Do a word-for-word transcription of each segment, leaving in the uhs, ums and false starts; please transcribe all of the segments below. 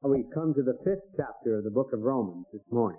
We come to the fifth chapter of the book of Romans this morning.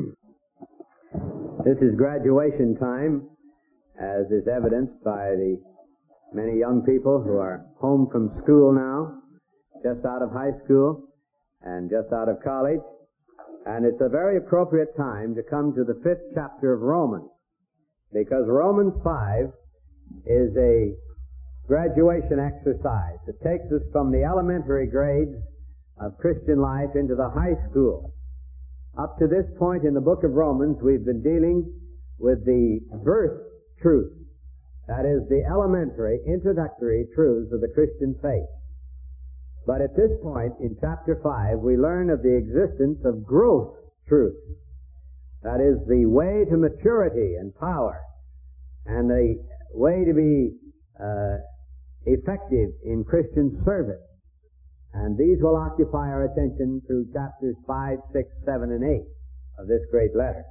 This is graduation time, as is evidenced by the many young people who are home from school now, just out of high school and just out of college. And it's a very appropriate time to come to the fifth chapter of Romans, because Romans five is a graduation exercise. It takes us from the elementary grades of Christian life into the high school. Up to this point in the book of Romans, we've been dealing with the birth truth. That is, the elementary, introductory truths of the Christian faith. But at this point, in chapter five, we learn of the existence of growth truth. That is, the way to maturity and power, and the way to be uh, effective in Christian service. And these will occupy our attention through chapters five, six, seven, and eight of this great letter.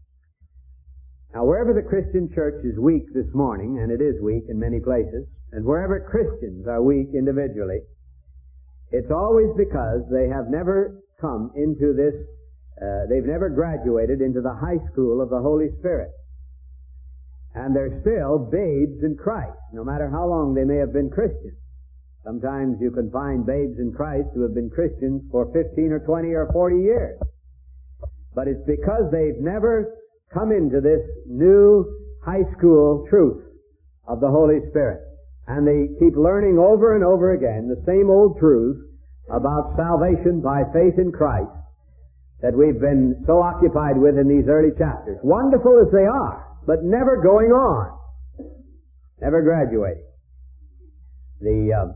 Now, wherever the Christian church is weak this morning, and it is weak in many places, and wherever Christians are weak individually, it's always because they have never come into this, uh, they've never graduated into the high school of the Holy Spirit. And they're still babes in Christ, no matter how long they may have been Christians. Sometimes you can find babes in Christ who have been Christians for fifteen or twenty or forty years. But it's because they've never come into this new high school truth of the Holy Spirit. And they keep learning over and over again the same old truths about salvation by faith in Christ that we've been so occupied with in these early chapters. Wonderful as they are, but never going on. Never graduating. The uh,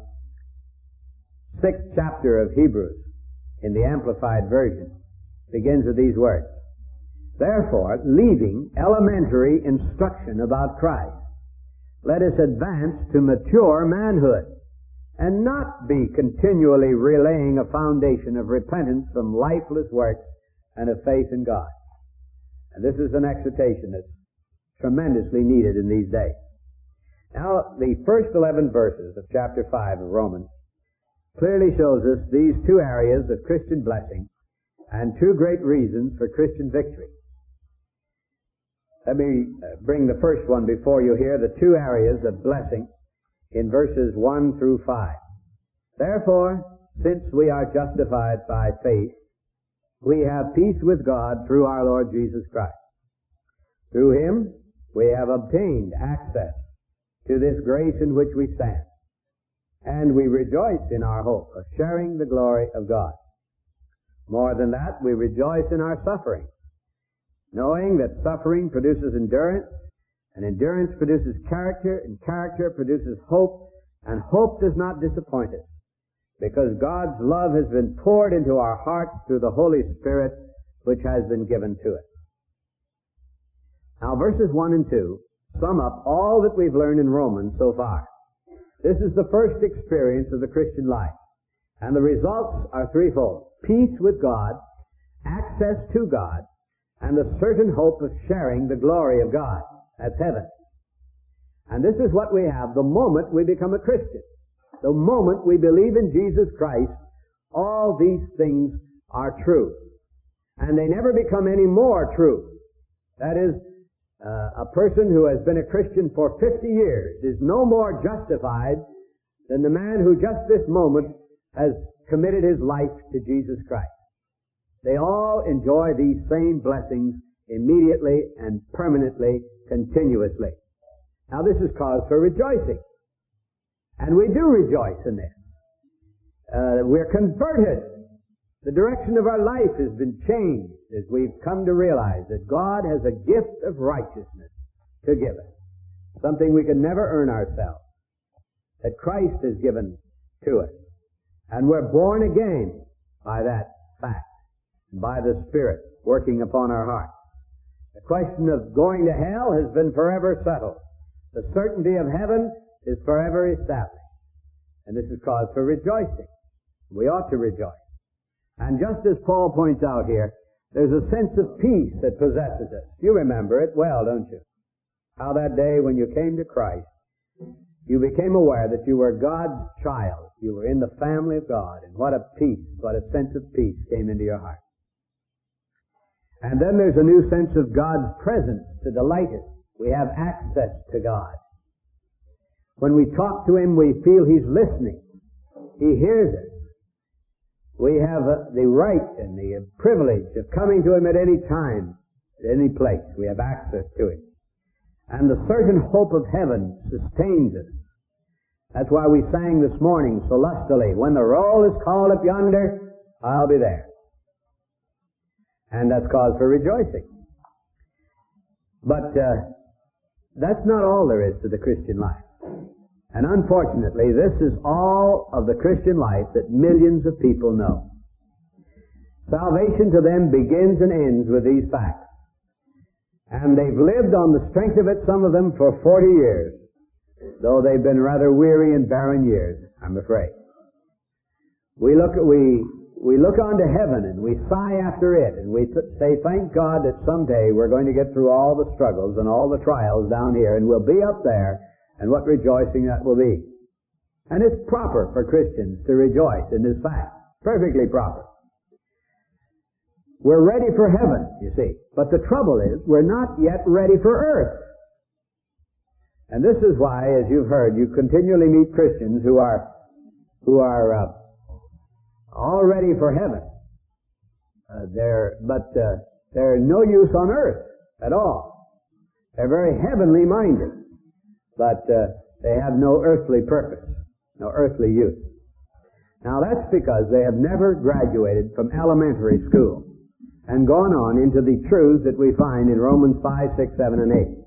sixth chapter of Hebrews, in the Amplified Version, begins with these words. Therefore, leaving elementary instruction about Christ, let us advance to mature manhood, and not be continually relaying a foundation of repentance from lifeless works and of faith in God. And this is an exhortation that's tremendously needed in these days. Now, the first eleven verses of chapter five of Romans clearly shows us these two areas of Christian blessing and two great reasons for Christian victory. Let me bring the first one before you here, the two areas of blessing in verses one through five. Therefore, since we are justified by faith, we have peace with God through our Lord Jesus Christ. Through Him, we have obtained access to this grace in which we stand. And we rejoice in our hope of sharing the glory of God. More than that, we rejoice in our suffering, knowing that suffering produces endurance, and endurance produces character, and character produces hope, and hope does not disappoint us, because God's love has been poured into our hearts through the Holy Spirit, which has been given to us. Now, verses one and two sum up all that we've learned in Romans so far. This is the first experience of the Christian life, and the results are threefold. Peace with God, access to God, and the certain hope of sharing the glory of God. That's heaven. And this is what we have the moment we become a Christian. The moment we believe in Jesus Christ, all these things are true. And they never become any more true. That is, Uh, a person who has been a Christian for fifty years is no more justified than the man who just this moment has committed his life to Jesus Christ. They all enjoy these same blessings immediately and permanently, continuously. Now, this is cause for rejoicing. And we do rejoice in this. Uh, we're converted. The direction of our life has been changed as we've come to realize that God has a gift of righteousness to give us, something we can never earn ourselves, that Christ has given to us. And we're born again by that fact, by the Spirit working upon our hearts. The question of going to hell has been forever settled. The certainty of heaven is forever established. And this is cause for rejoicing. We ought to rejoice. And just as Paul points out here, there's a sense of peace that possesses us. You remember it well, don't you? How that day when you came to Christ, you became aware that you were God's child. You were in the family of God, and what a peace, what a sense of peace came into your heart. And then there's a new sense of God's presence to delight us. We have access to God. When we talk to Him, we feel He's listening. He hears us. We have uh, the right and the privilege of coming to Him at any time, at any place. We have access to Him. And the certain hope of heaven sustains us. That's why we sang this morning so lustily, when the roll is called up yonder, I'll be there. And that's cause for rejoicing. But uh, that's not all there is to the Christian life. And unfortunately, this is all of the Christian life that millions of people know. Salvation to them begins and ends with these facts. And they've lived on the strength of it, some of them, for forty years. Though they've been rather weary and barren years, I'm afraid. We look at, we, we look on to heaven and we sigh after it, and we th- say, thank God that someday we're going to get through all the struggles and all the trials down here, and we'll be up there, and what rejoicing that will be. And it's proper for Christians to rejoice in this fact. Perfectly proper. We're ready for heaven, you see. But the trouble is, we're not yet ready for earth. And this is why, as you've heard, you continually meet Christians who are who are uh, all ready for heaven. Uh, they're but uh, they're no use on earth at all. They're very heavenly minded, but uh, they have no earthly purpose, no earthly use. Now that's because they have never graduated from elementary school and gone on into the truths that we find in Romans five, six, seven, and eight.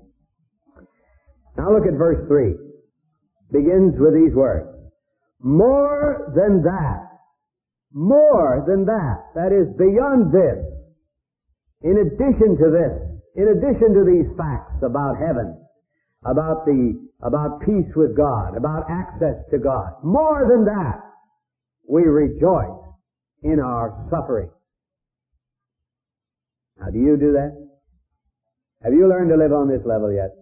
Now look at verse three. Begins with these words. More than that. More than that. That is beyond this. In addition to this. In addition to these facts about heaven. About the, about peace with God. About access to God. More than that. We rejoice in our suffering. Now do you do that? Have you learned to live on this level yet?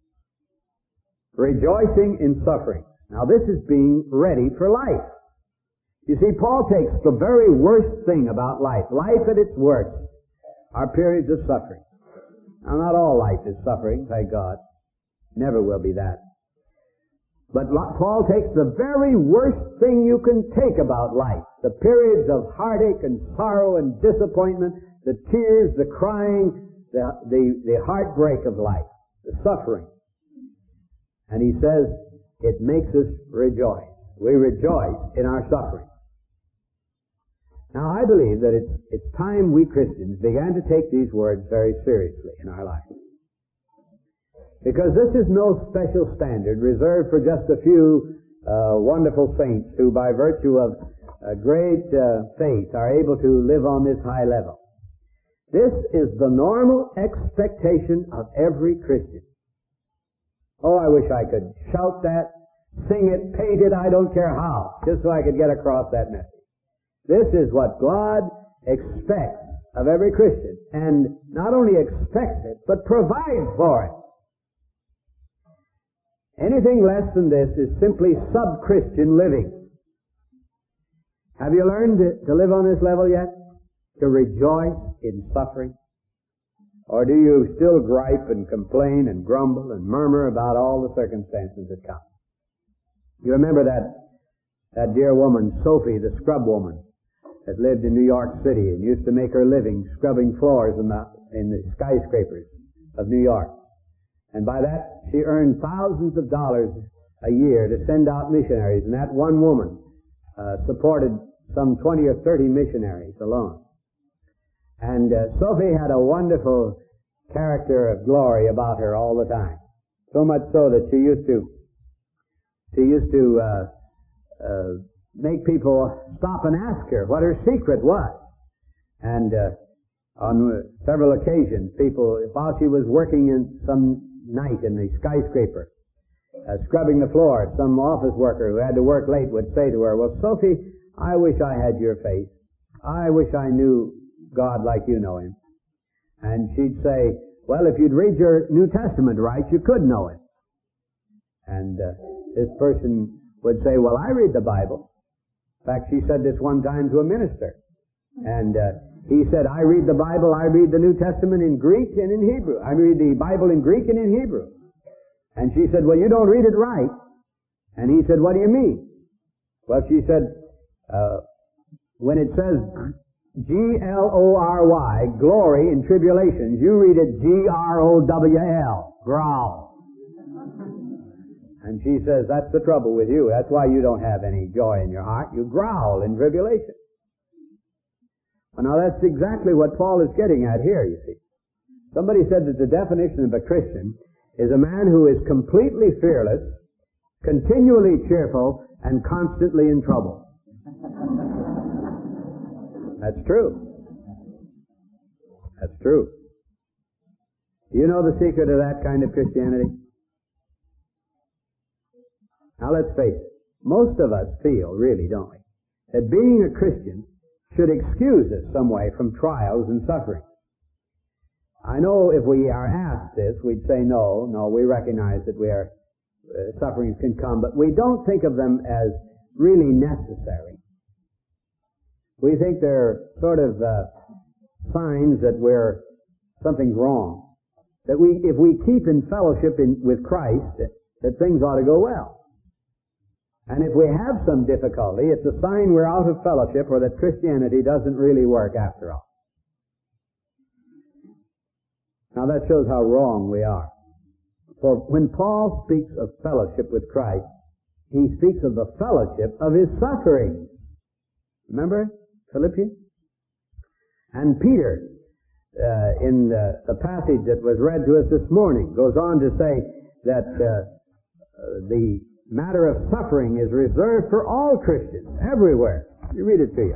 Rejoicing in suffering. Now this is being ready for life. You see, Paul takes the very worst thing about life. Life at its worst are periods of suffering. Now not all life is suffering, thank God. Never will be that. But Paul takes the very worst thing you can take about life. The periods of heartache and sorrow and disappointment, the tears, the crying, the, the, the heartbreak of life, the suffering. And he says, it makes us rejoice. We rejoice in our suffering. Now, I believe that it's, it's time we Christians began to take these words very seriously in our life. Because this is no special standard reserved for just a few uh, wonderful saints who, by virtue of uh, great uh, faith, are able to live on this high level. This is the normal expectation of every Christian. Oh, I wish I could shout that, sing it, paint it, I don't care how, just so I could get across that message. This is what God expects of every Christian, and not only expects it, but provides for it. Anything less than this is simply sub-Christian living. Have you learned to, to live on this level yet? To rejoice in suffering? Or do you still gripe and complain and grumble and murmur about all the circumstances that come? You remember that, that dear woman, Sophie, the scrub woman, that lived in New York City and used to make her living scrubbing floors in the, in the skyscrapers of New York. And by that, she earned thousands of dollars a year to send out missionaries. And that one woman uh, supported some twenty or thirty missionaries alone. And uh, Sophie had a wonderful character of glory about her all the time. So much so that she used to, she used to uh, uh, make people stop and ask her what her secret was. And uh, on several occasions, people, while she was working in some night in the skyscraper, uh, scrubbing the floor, some office worker who had to work late would say to her, well, Sophie, I wish I had your face. I wish I knew God like you know Him. And she'd say, well, if you'd read your New Testament right, you could know Him. And uh, this person would say, well, I read the Bible. In fact, she said this one time to a minister. And uh, he said, I read the Bible, I read the New Testament in Greek and in Hebrew. I read the Bible in Greek and in Hebrew. And she said, well, you don't read it right. And he said, what do you mean? Well, she said, uh, when it says G L O R Y, glory in tribulations, you read it G R O W L, growl. And she says, that's the trouble with you. That's why you don't have any joy in your heart. You growl in tribulation. Well, now that's exactly what Paul is getting at here, you see. Somebody said that the definition of a Christian is a man who is completely fearless, continually cheerful, and constantly in trouble. That's true. That's true. Do you know the secret of that kind of Christianity? Now let's face it. Most of us feel, really, don't we, that being a Christian should excuse us some way from trials and suffering. I know if we are asked this, we'd say no, no, we recognize that we are, uh, sufferings can come, but we don't think of them as really necessary. We think they're sort of uh, signs that we're, something's wrong. That we, if we keep in fellowship in, with Christ, that, that things ought to go well. And if we have some difficulty, it's a sign we're out of fellowship or that Christianity doesn't really work after all. Now that shows how wrong we are. For when Paul speaks of fellowship with Christ, he speaks of the fellowship of his suffering. Remember Philippians? And Peter, uh, in the, the passage that was read to us this morning, goes on to say that uh, uh, the matter of suffering is reserved for all Christians, everywhere. Let me read it to you.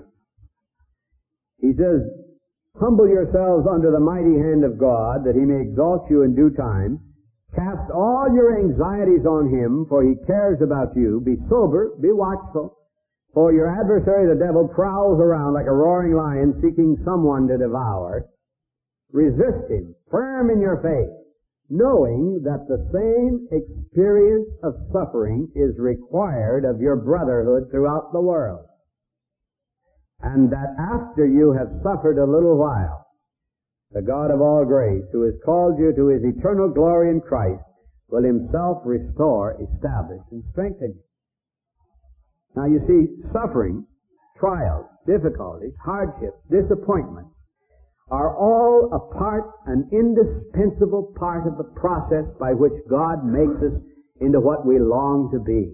He says, humble yourselves under the mighty hand of God, that he may exalt you in due time. Cast all your anxieties on him, for he cares about you. Be sober, be watchful, for your adversary the devil prowls around like a roaring lion, seeking someone to devour. Resist him, firm in your faith, knowing that the same experience of suffering is required of your brotherhood throughout the world. And that after you have suffered a little while, the God of all grace, who has called you to his eternal glory in Christ, will himself restore, establish, and strengthen you. Now you see, suffering, trials, difficulties, hardships, disappointments, are all a part, an indispensable part of the process by which God makes us into what we long to be.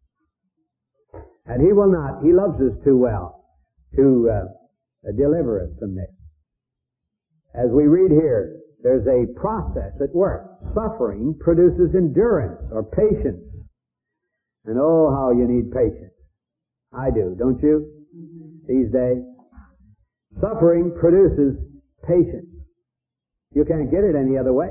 And he will not, he loves us too well to uh, deliver us from this. As we read here, there's a process at work. Suffering produces endurance or patience. And oh, how you need patience. I do, don't you? These days. Suffering produces patience. You can't get it any other way.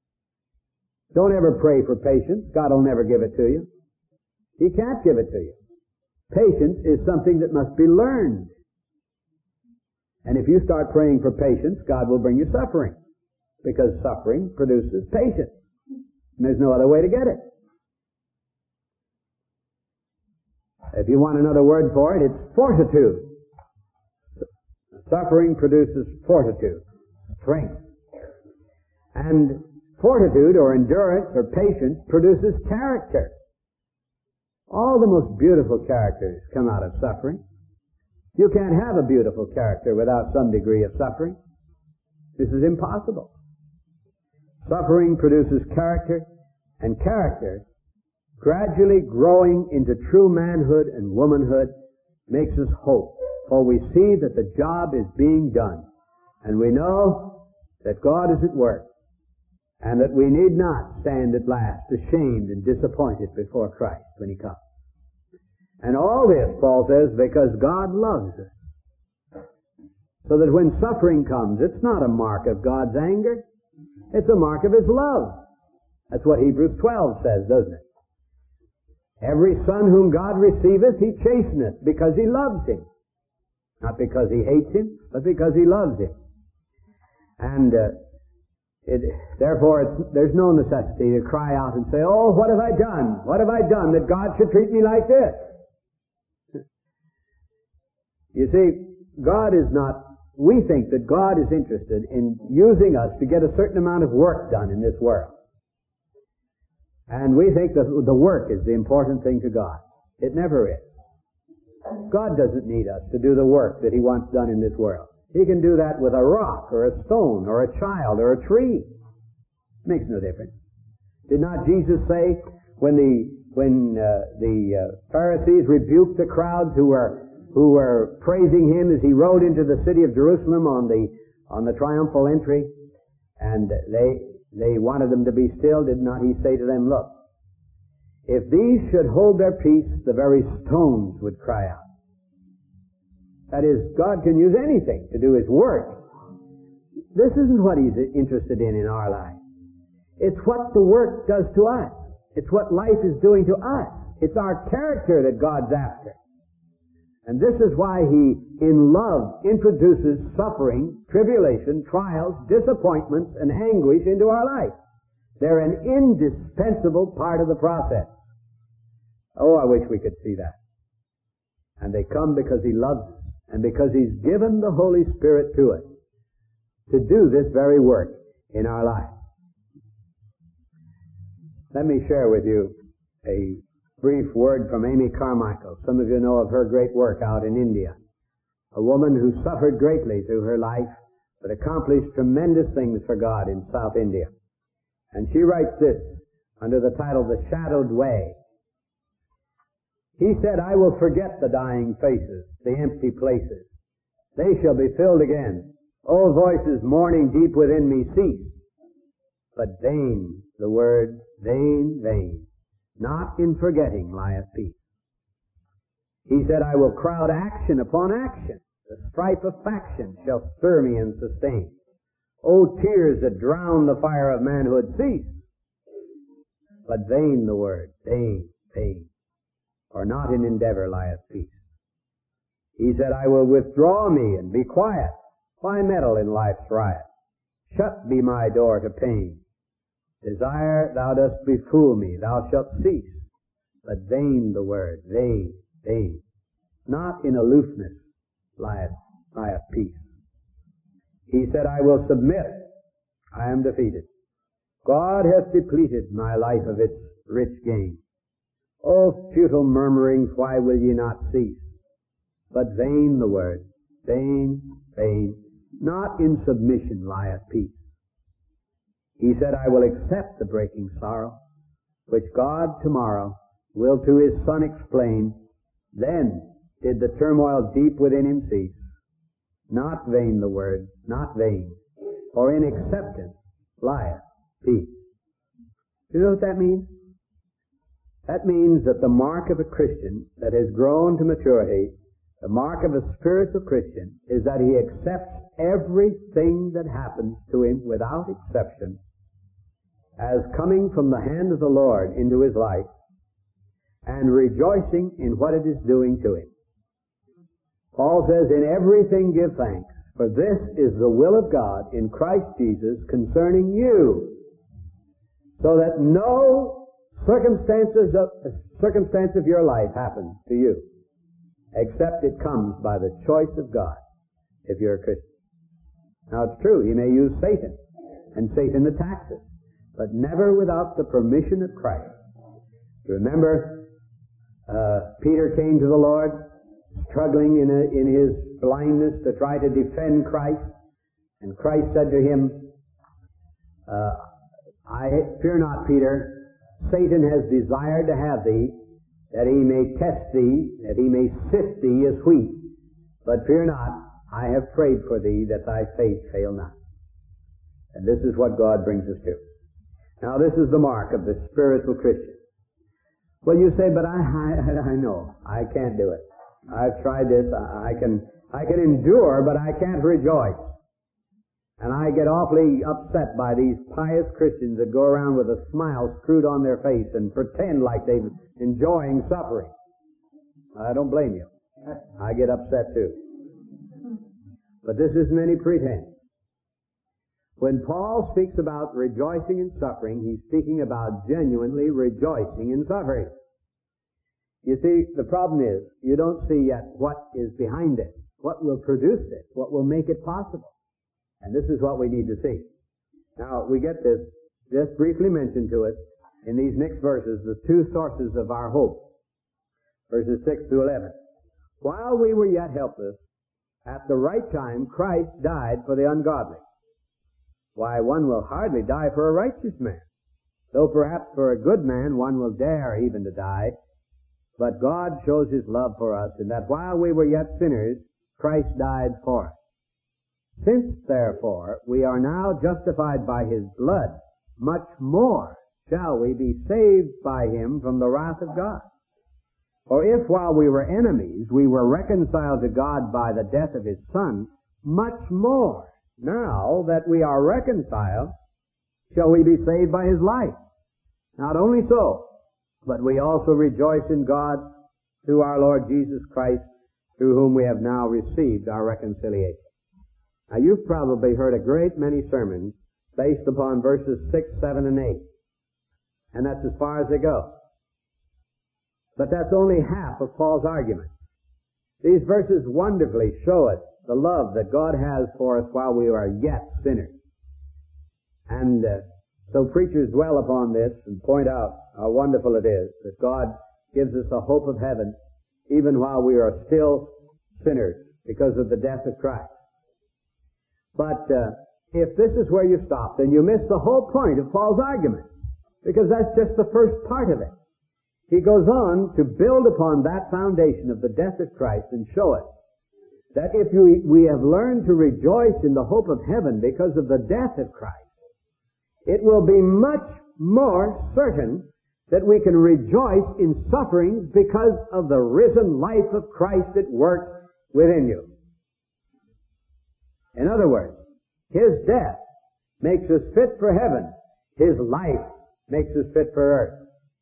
Don't ever pray for patience. God will never give it to you. He can't give it to you. Patience is something that must be learned. And if you start praying for patience, God will bring you suffering. Because suffering produces patience. And there's no other way to get it. If you want another word for it, it's fortitude. Suffering produces fortitude, strength. And fortitude or endurance or patience produces character. All the most beautiful characters come out of suffering. You can't have a beautiful character without some degree of suffering. This is impossible. Suffering produces character, and character, gradually growing into true manhood and womanhood, makes us hope. For we see that the job is being done. And we know that God is at work. And that we need not stand at last ashamed and disappointed before Christ when he comes. And all this, Paul says, because God loves us. So that when suffering comes, it's not a mark of God's anger. It's a mark of his love. That's what Hebrews twelve says, doesn't it? Every son whom God receiveth, he chasteneth, because he loves him. Not because he hates him, but because he loves him. And uh, it, therefore, it's, there's no necessity to cry out and say, oh, what have I done? What have I done that God should treat me like this? You see, God is not, we think that God is interested in using us to get a certain amount of work done in this world. And we think that the work is the important thing to God. It never is. God doesn't need us to do the work that He wants done in this world. He can do that with a rock or a stone or a child or a tree. Makes no difference. Did not Jesus say when the when uh, the uh, Pharisees rebuked the crowds who were who were praising Him as He rode into the city of Jerusalem on the on the triumphal entry, and they they wanted them to be still? Did not He say to them, "Look, if these should hold their peace, the very stones would cry out." That is, God can use anything to do His work. This isn't what He's interested in in our life. It's what the work does to us. It's what life is doing to us. It's our character that God's after. And this is why He, in love, introduces suffering, tribulation, trials, disappointments, and anguish into our life. They're an indispensable part of the process. Oh, I wish we could see that. And they come because He loves us, and because He's given the Holy Spirit to us to do this very work in our life. Let me share with you a brief word from Amy Carmichael. Some of you know of her great work out in India. A woman who suffered greatly through her life, but accomplished tremendous things for God in South India. And she writes this under the title, "The Shadowed Way." He said, "I will forget the dying faces, the empty places. They shall be filled again. Old voices mourning deep within me cease. But vain the word, vain, vain. Not in forgetting lieth peace." He said, "I will crowd action upon action. The strife of faction shall stir me and sustain. O tears that drown the fire of manhood, cease. But vain the word, vain, vain. For not in endeavor lieth peace." He said, "I will withdraw me and be quiet. Why meddle in life's riot? Shut be my door to pain. Desire thou dost befool me, thou shalt cease. But vain the word, vain, vain. Not in aloofness lieth, lieth peace." He said, "I will submit. I am defeated. God hath depleted my life of its rich gain. O futile murmurings, why will ye not cease? But vain the word, vain, vain. Not in submission lieth peace." He said, "I will accept the breaking sorrow, which God tomorrow will to His Son explain. Then did the turmoil deep within him cease. Not vain the word, not vain, for in acceptance lieth peace." Do you know what that means? That means that the mark of a Christian that has grown to maturity, the mark of a spiritual Christian, is that he accepts everything that happens to him without exception as coming from the hand of the Lord into his life and rejoicing in what it is doing to him. Paul says, "In everything give thanks, for this is the will of God in Christ Jesus concerning you, so that no circumstances of, circumstance of your life happens to you, except it comes by the choice of God, if you're a Christian." Now it's true, He may use Satan, and Satan attacks us, but never without the permission of Christ. Remember, uh, Peter came to the Lord, struggling in, a, in his blindness to try to defend Christ, and Christ said to him, uh, I fear not, Peter. Satan has desired to have thee, that he may test thee, that he may sift thee as wheat. But fear not, I have prayed for thee, that thy faith fail not. And this is what God brings us to. Now this is the mark of the spiritual Christian. Well, you say, but I, I, I know, I can't do it. I've tried this, I, I can, I can endure, but I can't rejoice. And I get awfully upset by these pious Christians that go around with a smile screwed on their face and pretend like they're enjoying suffering. I don't blame you. I get upset too. But this isn't any pretense. When Paul speaks about rejoicing in suffering, he's speaking about genuinely rejoicing in suffering. You see, the problem is, you don't see yet what is behind it. What will produce this? What will make it possible? And this is what we need to see. Now, we get this just briefly mentioned to us in these next verses, the two sources of our hope. Verses six through eleven. While we were yet helpless, at the right time Christ died for the ungodly. Why, one will hardly die for a righteous man, though perhaps for a good man one will dare even to die. But God shows His love for us in that while we were yet sinners, Christ died for us. Since, therefore, we are now justified by His blood, much more shall we be saved by Him from the wrath of God. For if while we were enemies, we were reconciled to God by the death of His Son, much more, now that we are reconciled, shall we be saved by His life. Not only so, but we also rejoice in God through our Lord Jesus Christ, through whom we have now received our reconciliation. Now, you've probably heard a great many sermons based upon verses six, seven, and eight. And that's as far as they go. But that's only half of Paul's argument. These verses wonderfully show us the love that God has for us while we are yet sinners. And uh, so preachers dwell upon this and point out how wonderful it is that God gives us a hope of heaven even while we are still sinners because of the death of Christ. But uh, if this is where you stop, then you miss the whole point of Paul's argument, because that's just the first part of it. He goes on to build upon that foundation of the death of Christ and show us that if we, we have learned to rejoice in the hope of heaven because of the death of Christ, it will be much more certain that we can rejoice in sufferings because of the risen life of Christ at work within you. In other words, His death makes us fit for heaven. His life makes us fit for earth.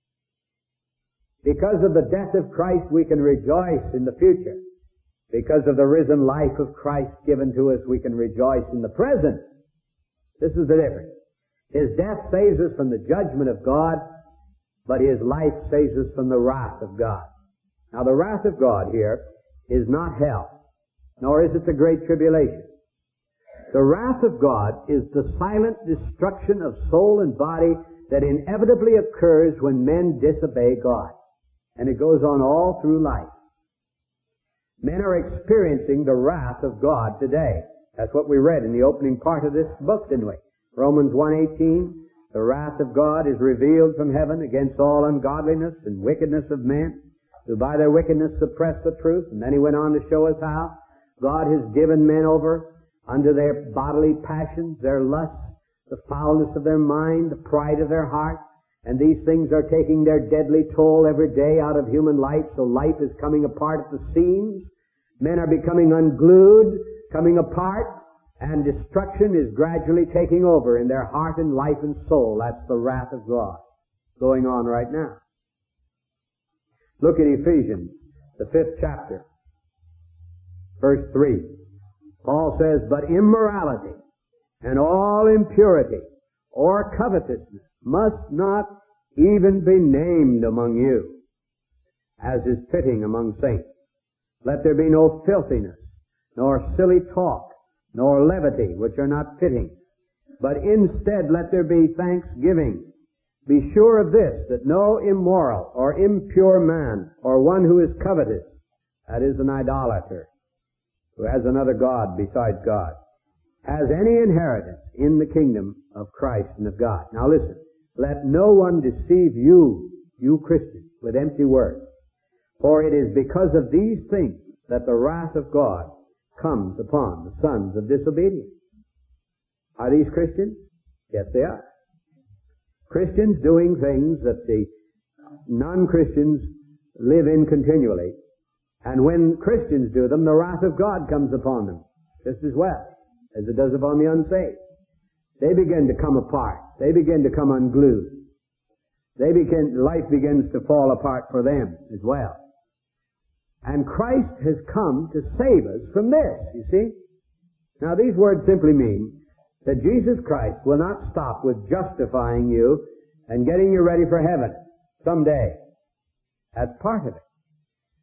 Because of the death of Christ, we can rejoice in the future. Because of the risen life of Christ given to us, we can rejoice in the present. This is the difference. His death saves us from the judgment of God, but His life saves us from the wrath of God. Now, the wrath of God here is not hell, nor is it the great tribulation. The wrath of God is the silent destruction of soul and body that inevitably occurs when men disobey God. And it goes on all through life. Men are experiencing the wrath of God today. That's what we read in the opening part of this book, didn't we? Romans one eighteen, the wrath of God is revealed from heaven against all ungodliness and wickedness of men, who by their wickedness suppress the truth. And then he went on to show us how God has given men over unto their bodily passions, their lusts, the foulness of their mind, the pride of their heart. And these things are taking their deadly toll every day out of human life, so life is coming apart at the seams. Men are becoming unglued, coming apart, and destruction is gradually taking over in their heart and life and soul. That's the wrath of God going on right now. Look at Ephesians, the fifth chapter, verse three. Paul says, "But immorality and all impurity or covetousness must not even be named among you, as is fitting among saints. Let there be no filthiness, nor silly talk, nor levity, which are not fitting. But instead let there be thanksgiving. Be sure of this, that no immoral or impure man, or one who is covetous, that is an idolater, who has another god besides God, has any inheritance in the kingdom of Christ and of God." Now listen. Let no one deceive you, you Christians, with empty words. For it is because of these things that the wrath of God comes upon the sons of disobedience. Are these Christians? Yes, they are. Christians doing things that the non-Christians live in continually. And when Christians do them, the wrath of God comes upon them just as well as it does upon the unsaved. They begin to come apart. They begin to come unglued. They begin, life begins to fall apart for them as well. And Christ has come to save us from this, you see. Now these words simply mean that Jesus Christ will not stop with justifying you and getting you ready for heaven someday. That's part of it.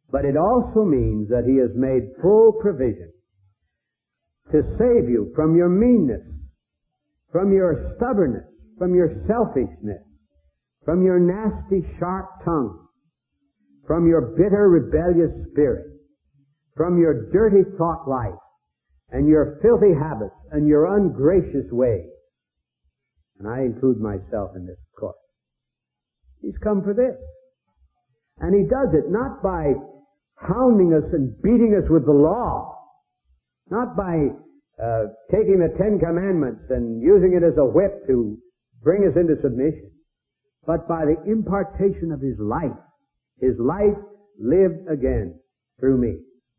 But it also means that He has made full provision to save you from your meanness, from your stubbornness, from your selfishness, from your nasty, sharp tongue, from your bitter, rebellious spirit, from your dirty thought life, and your filthy habits, and your ungracious ways. And I include myself in this, of course. He's come for this. And He does it not by hounding us and beating us with the law, not by uh, taking the Ten Commandments and using it as a whip to bring us into submission, but by the impartation of His life. His life lived again through me.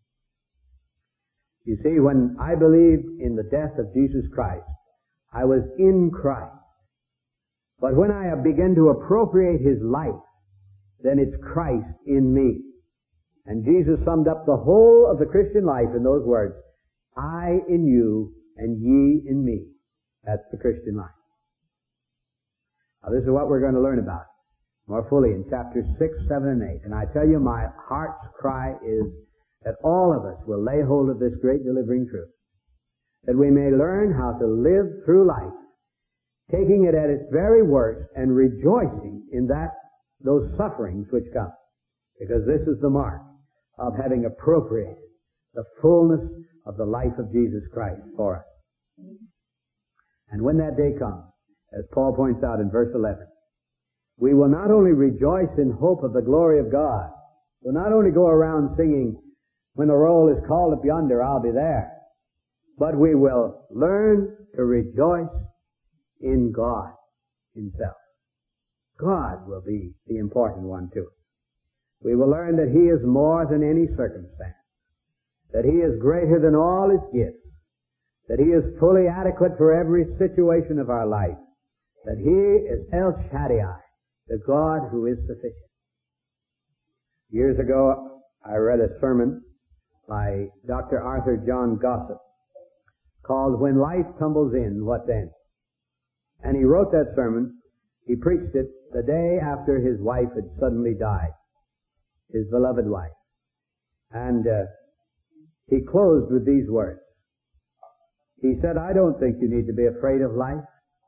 You see, when I believed in the death of Jesus Christ, I was in Christ. But when I began to appropriate His life, then it's Christ in me. And Jesus summed up the whole of the Christian life in those words, I in you and ye in me. That's the Christian life. Now this is what we're going to learn about more fully in chapters six, seven, and eight. And I tell you, my heart's cry is that all of us will lay hold of this great delivering truth, that we may learn how to live through life, taking it at its very worst and rejoicing in that those sufferings which come, because this is the mark of having appropriated the fullness of the life of Jesus Christ for us. And when that day comes, as Paul points out in verse eleven, we will not only rejoice in hope of the glory of God, we'll not only go around singing, when the roll is called up yonder, I'll be there, but we will learn to rejoice in God Himself. God will be the important one too. We will learn that He is more than any circumstance, that He is greater than all His gifts, that He is fully adequate for every situation of our life, that He is El Shaddai, the God who is sufficient. Years ago, I read a sermon by Doctor Arthur John Gossett called When Life Tumbles In, What Then? And he wrote that sermon, he preached it the day after his wife had suddenly died, his beloved wife. And uh, he closed with these words. He said, I don't think you need to be afraid of life.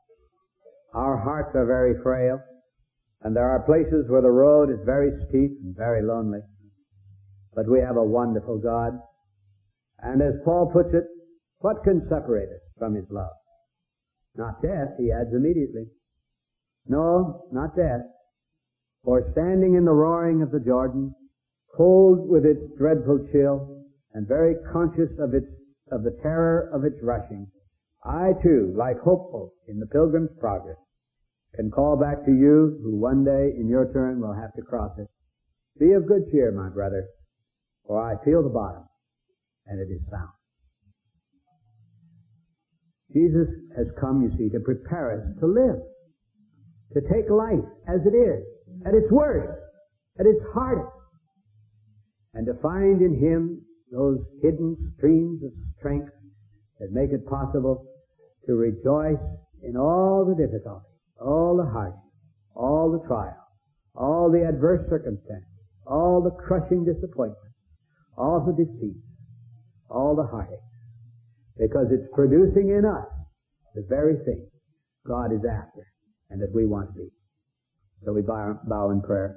Our hearts are very frail, and there are places where the road is very steep and very lonely. But we have a wonderful God. And as Paul puts it, what can separate us from His love? Not death, he adds immediately. No, not death. For standing in the roaring of the Jordan, cold with its dreadful chill, and very conscious of its of the terror of its rushing, I too, like hopeful in the Pilgrim's Progress, can call back to you who one day in your turn will have to cross it. Be of good cheer, my brother, for I feel the bottom, and it is found. Jesus has come, you see, to prepare us to live, to take life as it is, at its worst, at its hardest, and to find in Him those hidden streams of strength that make it possible to rejoice in all the difficulty, all the hardship, all the trial, all the adverse circumstances, all the crushing disappointments, all the defeats, all the heartaches, because it's producing in us the very thing God is after and that we want to be. So we bow, bow in prayer.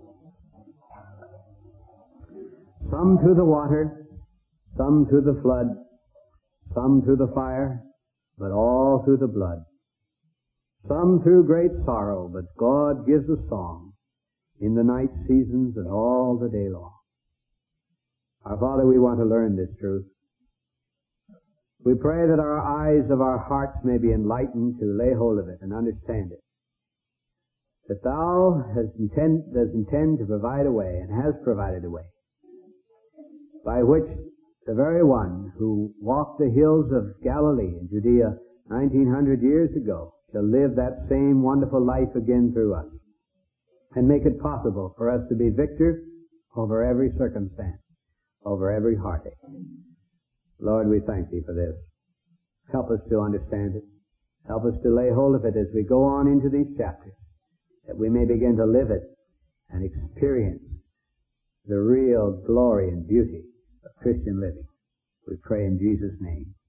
Some through the water, some through the flood, some through the fire, but all through the blood. Some through great sorrow, but God gives a song in the night seasons and all the day long. Our Father, we want to learn this truth. We pray that our eyes of our hearts may be enlightened to lay hold of it and understand it. That Thou hast intend, does intend to provide a way, and has provided a way, by which the very one who walked the hills of Galilee and Judea nineteen hundred years ago shall live that same wonderful life again through us, and make it possible for us to be victors over every circumstance, over every heartache. Lord, we thank Thee for this. Help us to understand it. Help us to lay hold of it as we go on into these chapters, that we may begin to live it and experience the real glory and beauty of Christian living. We pray in Jesus' name.